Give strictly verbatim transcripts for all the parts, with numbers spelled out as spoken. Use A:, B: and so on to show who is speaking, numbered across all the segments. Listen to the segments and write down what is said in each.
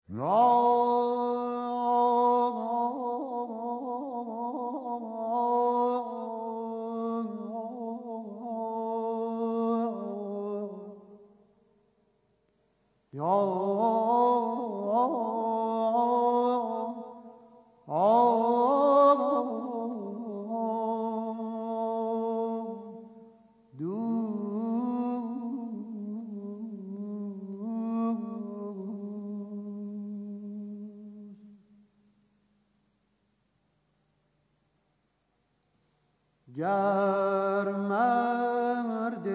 A: گر مرد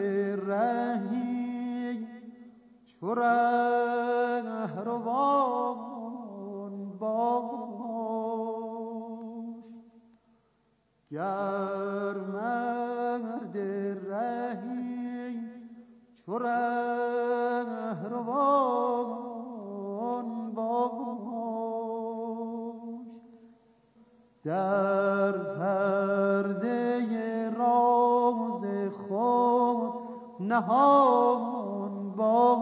A: رهی چو رهروان باش، گر مرد رهی چو رهروان باش، در پرده راز خود نهان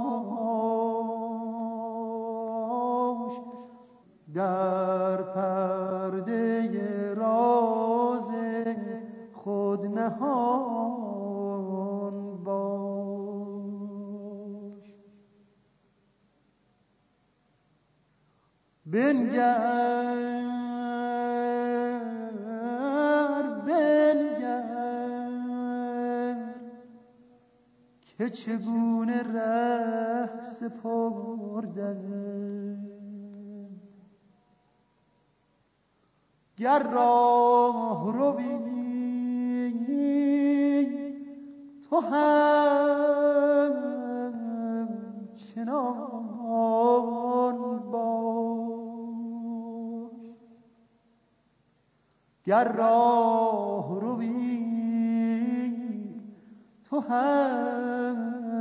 A: باش، در پرده راز خود نهان باش. بنگر که چگونه ره سپردم، گر راه روی تو هم چنان باش، گر راه روی تو هم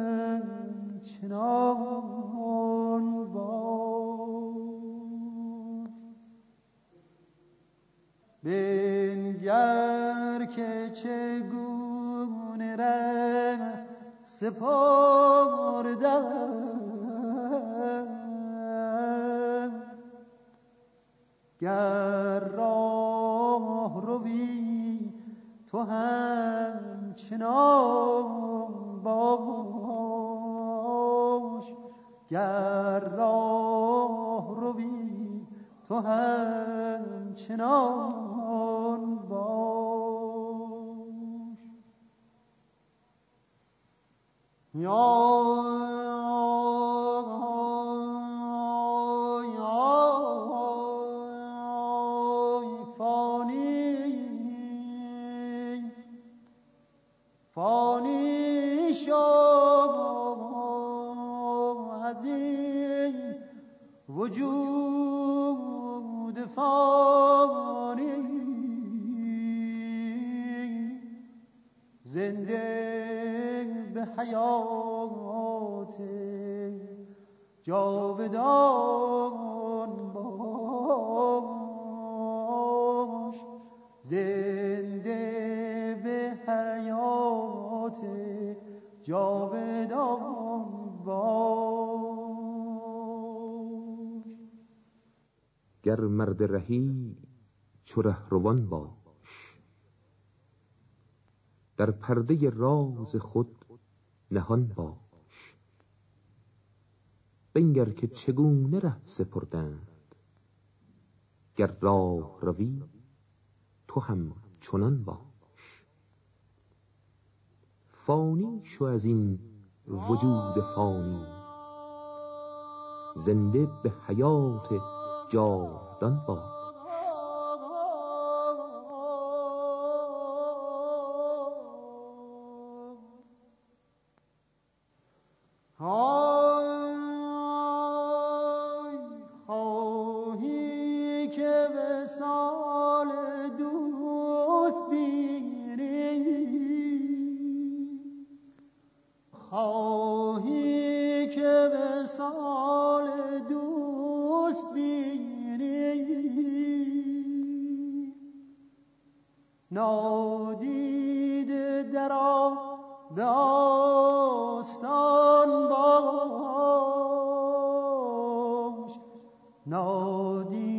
A: چنان باش. بنگر که چگونه ره سپردم، گر راه روی تو هم چنان باش، گر راه روی تو هم چنان باش. یا فانی شو از این وجود فانی، زنده به حیات جاودان باش، زنده به حیات جاودان باش.
B: گر مرد رهی چو رهروان باش، در پرده راز خود نهان باش، بنگر که چگونه ره سپردند، گر راه روی تو هم چنان باش. فانی شو از این وجود فانی، زنده به حیات جاودان باش.
A: خواهی که وصال دوست بینی، خواهی که وصال دوست بینی، نادیده درآ به آستان باش، نادیده